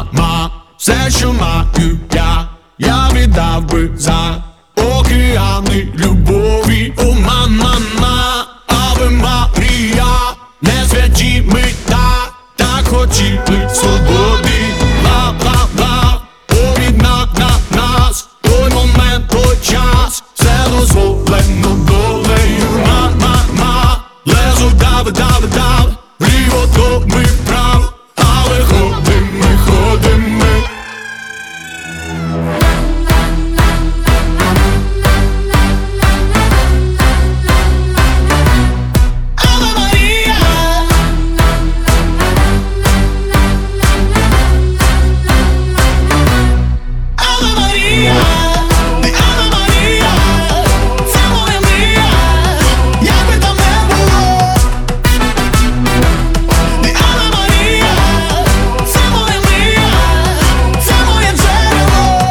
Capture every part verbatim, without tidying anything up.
Ма-ма-ма, все, що маю я, я віддав би за океани любові. О, ма-ма-ма, Аве Марія, не святі ми та, так хотіли свободи. Ла-ла-ла, об'єднав на нас той момент, той час, все дозволено долею. Ма-ма-ма, лезо дави, дави, дави, вліво то ми вправо, але ходим ми, ходим ми. Аве Марія, Аве Марія, ти Аве Марія, це моя мрія, як би там не було. Ти Аве Марія, це моя мрія, це моє джерело.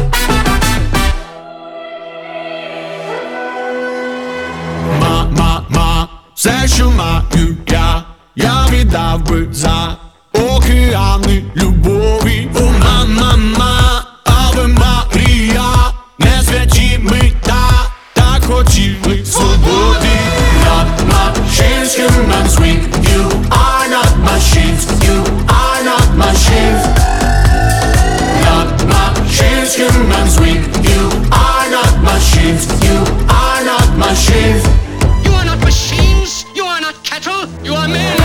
Ма-ма-ма, все, що маю я, я віддав би за океани любові. О, ма-ма-ма, Аве Марія, не святі ми та, так хотіли свободи. Not machines, humans weak, you are not machines, you are not machines. Not machines, humans weak, you are not machines, you are not machines. You are not machines, you are not cattle, you are men.